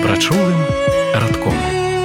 прачулым радком.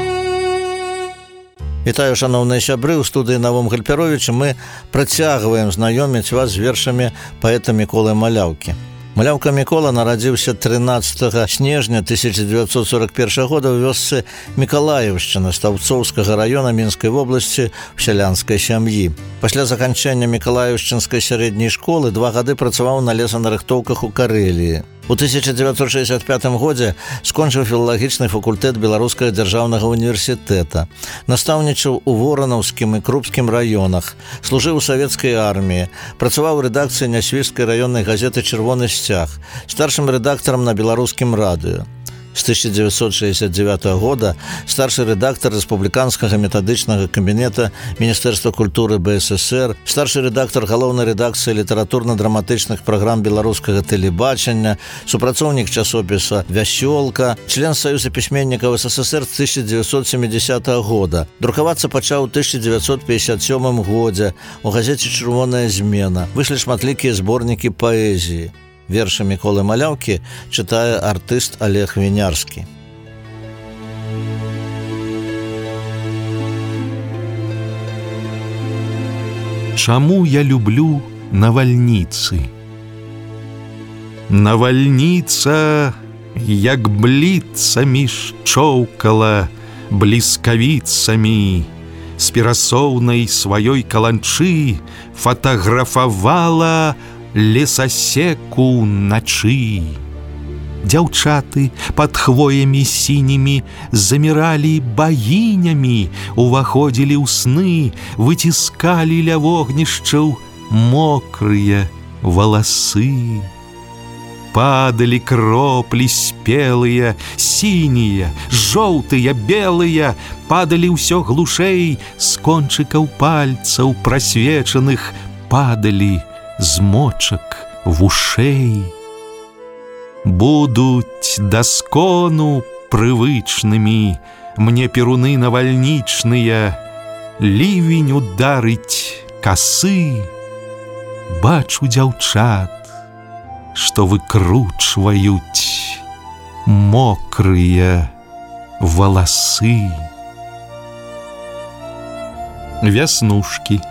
Вітаю, шановныя сябры, у студыі Навум Гальперовіча. Мы працягваем знаёміць вас з вершамі паэта Міколы Маляўкі. Маляўка Мікола нарадзіўся 13 снежня 1941 года ў вёсцы Мікалаеўшчына Стаўцоўскага раёна Мінскай вобласці ў сялянскай сям'і. Пасля заканчэння Мікалаеўшчынскай сярэдняй школы 2 гады працаваў на лесанарыхтоўках у Карэліі. У 1965 годзе скончыў філалагічны факультэт Беларускага дзяржаўнага універсітэта. Настаўнічаў у Воранаўскім і Крупскім раёнах, служыў у савецкай арміі, працаваў у рэдакцыі нясвіжскай раённай газеты «Чырвоны сцяг», старшым рэдактарам на беларускім радыё. З 1969 года старшы рэдактар рэспубліканскага метадычнага кабінета Міністэрства культуры БССР, старшы рэдактар галоўнай рэдакцыі літаратурна-драматычных праграм беларускага тэлебачання, супрацоўнік часопіса «Вясёлка», член Саюза пісьменнікаў СССР з 1970 года. Друкавацца пачаў у 1957 годзе у газеце «Чырвоная змена». Выйшлі шматлікія зборнікі паэзіі. Вершы Міколы Маляўкі чытае артыст Олег Вінярскі. Чаму я люблю навальніцы? Навальніца, як бліцамі шчоўкала бліскавіцамі, з перасоўнай сваёй каланчы фатаграфавала лесасеку начы. Дзяўчаты пад хвоямі сінімі заміралі багінямі, уваходзілі ў сны, выціскалі ля вогнішчаў мокрыя валасы. Падалі кроплі спелыя, сінія, жоўтыя, белыя, падалі ўсё глушэй, з кончыкаў пальцаў прасвечаных падалі з мочак вушэй. Будуць даскону прывычнымі мне перуны навальнічныя, лівень ударыць касы. Бачу дзяўчат, што выкручваюць мокрыя валасы. Вяснушкі.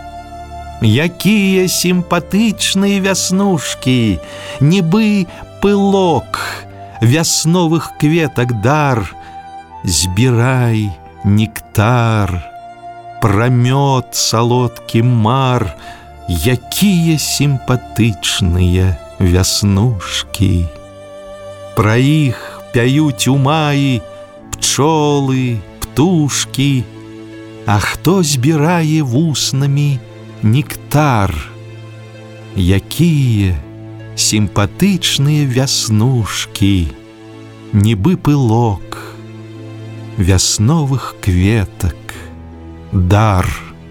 Якія сімпатычныя вяснушкі, нібы пылок вясновых кветак дар. Збірай нектар, прамёт салодкі мар. Якія сімпатычныя вяснушкі. Пра іх пяюць у маі пчолы, птушкі. А хто збірае вуснамі нектар? Якія сімпатычныя вяснушкі, нібы пылок вясновых кветак дар.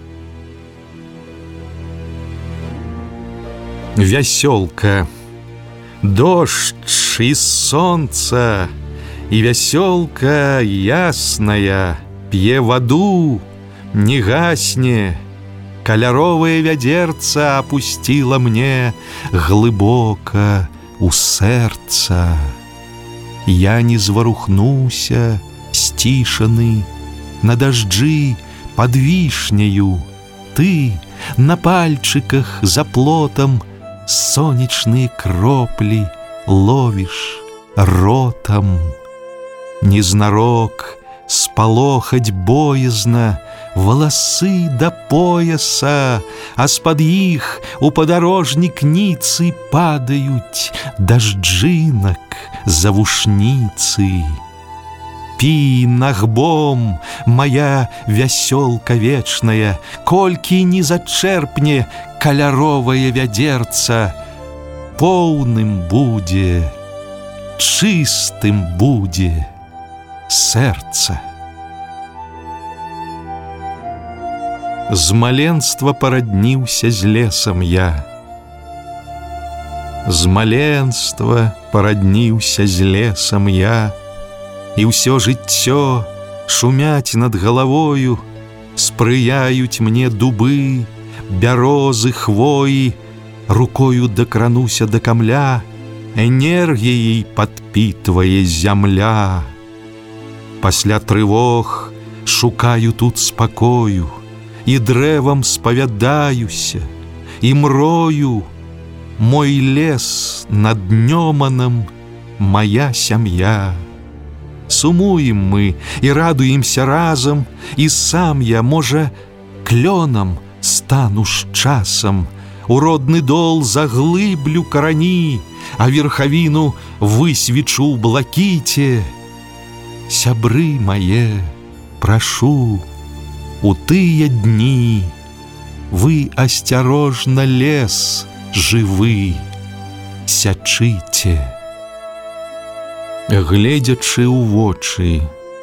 Вясёлка. Дождж і сонца, і вясёлка ясная п'е ваду, не гасне. Каляровае вядзерца апусціла мне глыбока ў сэрца. Я не зварухнуся, сцішаны, на дажджы пад вішняю. Ты на пальчыках за плотам сонечныя кроплі ловіш ротам. Незнарок спалохаць боязна валасы да пояса, а з-пад іх у падарожнік ніцы падаюць дажджынак завушніцы. Пі нагбом, мая вясёлка вечная, колькі не зачэрпне каляровае вядзерца, поўным будзе, чыстым будзе сэрца. З маленства парадніўся з лесам я. З маленства парадніўся з лесам я, і ўсё жыццё шумяць над галавою, спрыяюць мне дубы, бярозы, хвоі, рукою дакрануся да камля, энергіяй падпітвае зямля. пасля трывог шукаю тут спакою, і дрэвам спавядаюся, і мрою. Мой лес над Нёманам, моя сям'я. Сумуем мы і радуемся разам, і сам я, можа, клёнам стану з часам, у родны дол заглыблю карані, а верхавіну высвечу ў блакіце. Сябры мае, прашу, у тыя дні вы асцярожна лес жывы сячыце. Гледзячы ў вочы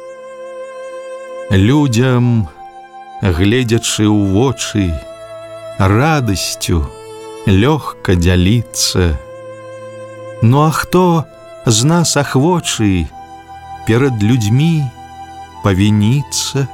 людзям, гледзячы ў вочы, радасцю лёгка дзяліцца. Ну а хто з нас ахвочы перад людзьмі павініцца?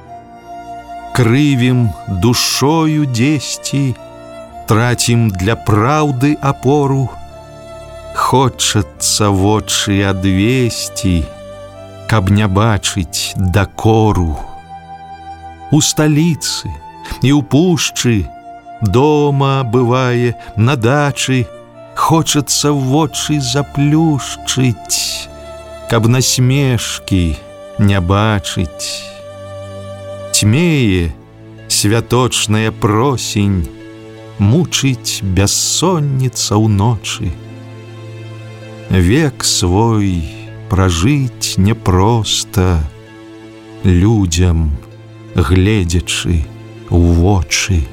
Крывім душою дзесьці, трацім для праўды апору, хочацца вочы адвесці, каб не бачыць дакору. У сталіцы і ў пушчы, дома бывае, на дачы, хочацца вочы заплюшчыць, каб насмешкі не бачыць. Тьмее святочная просень, мучыць бяссонніца ўночы. Век свой пражыць непроста людзям, гледзячы ў вочы.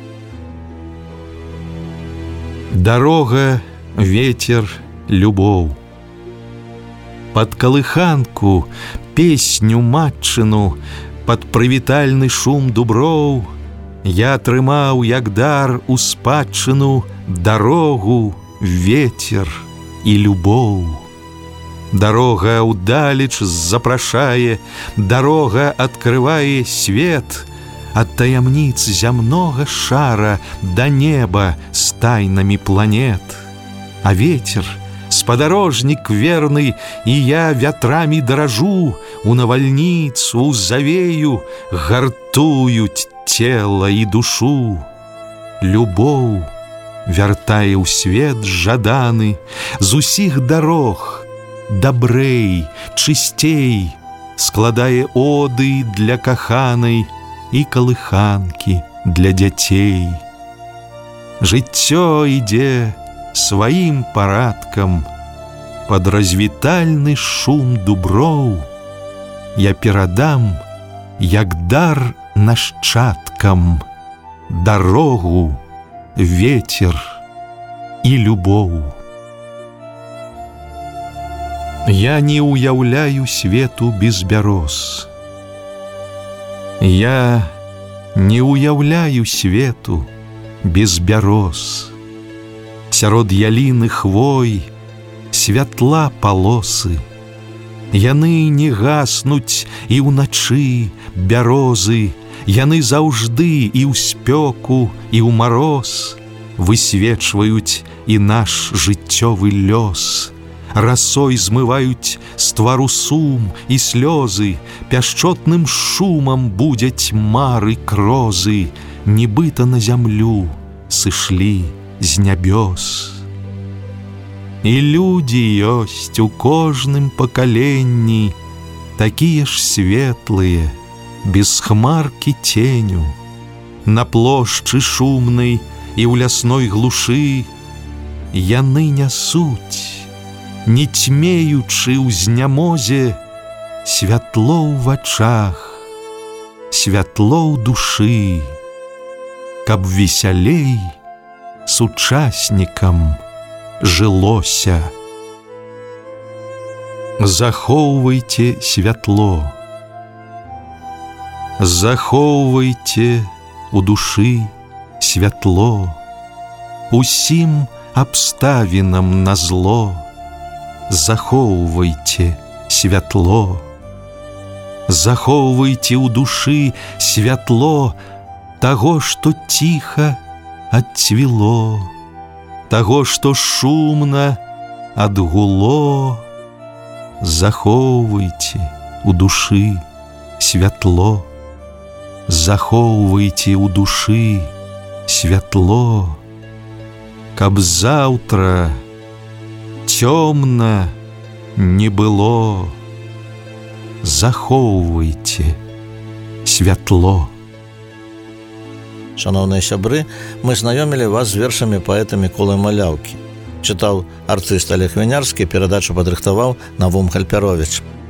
Дарога, ветер, любоў. Пад калыханку, песню матчыну, пад прывітальны шум дуброў я атрымаў, як дар у спадчыну, дарогу, ветер і любоў. Дарога ўдалеч запрашае, дарога адкрывае свет ад таямніц зямнога шара да неба з тайнамі планет. А ветер, спадарожнік верны, і я вятрамі даражу, у навальніцу, у завею гартуюць цела і душу. Любоў вяртае ў свет жаданы, з усіх дарог дабрэй, чысцей, складае оды для каханай і калыханкі для дзяцей. Жыццё ідзе сваім парадкам, пад развітальны шум дуброў я перадам, як дар нашчадкам, дарогу, ветер і любоў. Я не уяўляю свету без бяроз. Я не уяўляю свету без бяроз. Сярод яліны хвой святла палосы. Яны не гаснуць і ўначы, бярозы, яны заўжды і ў спёку, і ў мароз высвечваюць і наш жыццёвы лёс. Расой змываюць з твару сум і слёзы, пяшчотным шумам будзяць мары крозы, нібыта на зямлю сышлі з нябёс. І людзі ёсць у кожным пакаленні, такія ж светлыя, без хмаркі ценю. На плошчы шумнай і ў лясной глушы яны нясуць, не цьмеючы ў знямозе, святло ў вачах, святло ў душы, каб весялей сучаснікам жылося. Захоўвайце святло, захоўвайце у душы святло, усім абставінам назло. Захоўвайце святло, захоўвайце ў душы святло таго, што ціха адцвіло, таго, што шумна адгуло. Захоўвайце у душы святло, захоўвайце ў душы святло, каб заўтра цёмна не было. Захоўвайце святло. Шановныя сябры, мы знаёмілі вас з вершамі паэта Міколы Маляўкі. Чытаў артыст Олег Вінярскі, перадачу падрыхтаваў Навум Гальпяровіч.